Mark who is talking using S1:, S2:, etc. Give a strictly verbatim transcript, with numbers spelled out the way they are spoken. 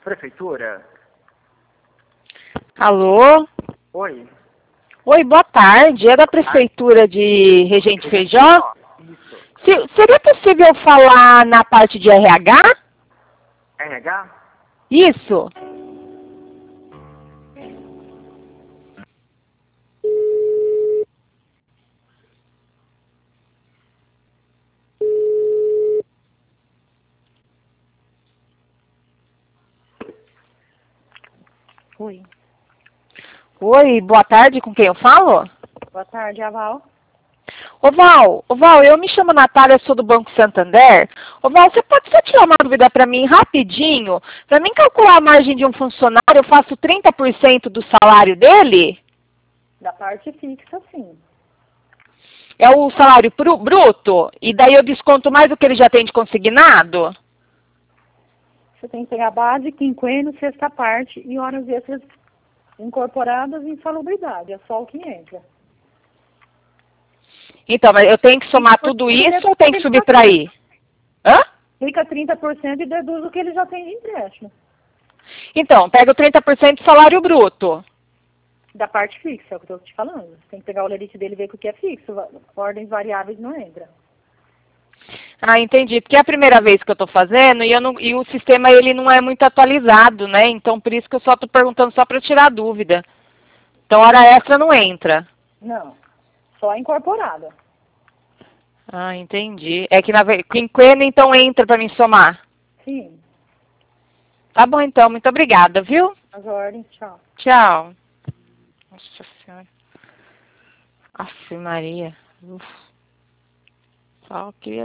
S1: Prefeitura?
S2: Alô?
S1: Oi.
S2: Oi, boa tarde. É da Prefeitura de Regente Feijó?
S1: Isso.
S2: Se- seria possível falar na parte de R H?
S1: R H?
S2: Isso.
S3: Oi.
S2: Oi, boa tarde. Com quem eu falo?
S3: Boa tarde, Aval.
S2: Ô Val, ô Val, eu me chamo Natália, sou do Banco Santander. Ô Val, você pode só tirar uma dúvida para mim rapidinho? Para mim calcular a margem de um funcionário, eu faço trinta por cento do salário dele?
S3: Da parte fixa, sim.
S2: É o salário bru- bruto? E daí eu desconto mais do que ele já tem de consignado?
S3: Você tem que pegar base, quinquênio, sexta parte e horas extras incorporadas em salubridade. É só o que entra.
S2: Então, mas eu tenho que somar tudo isso ou tem que subir para aí? Hã?
S3: Fica trinta por cento e deduz o que ele já tem de empréstimo.
S2: Então, pega o trinta por cento do salário bruto.
S3: Da parte fixa, é o que eu estou te falando. Você tem que pegar o lerite dele e ver o que é fixo. Va- Ordens variáveis não entra.
S2: Ah, entendi. Porque é a primeira vez que eu estou fazendo e, eu não, e o sistema ele não é muito atualizado, né? Então, por isso que eu só estou perguntando só para tirar dúvida. Então, hora extra não entra.
S3: Não. Só incorporada.
S2: Ah, entendi. É que na ve- quinquênio, então, entra para me somar.
S3: Sim.
S2: Tá bom, então. Muito obrigada, viu?
S3: As ordens, tchau.
S2: Tchau. Nossa Senhora. Aff, Maria. Uf. Só queria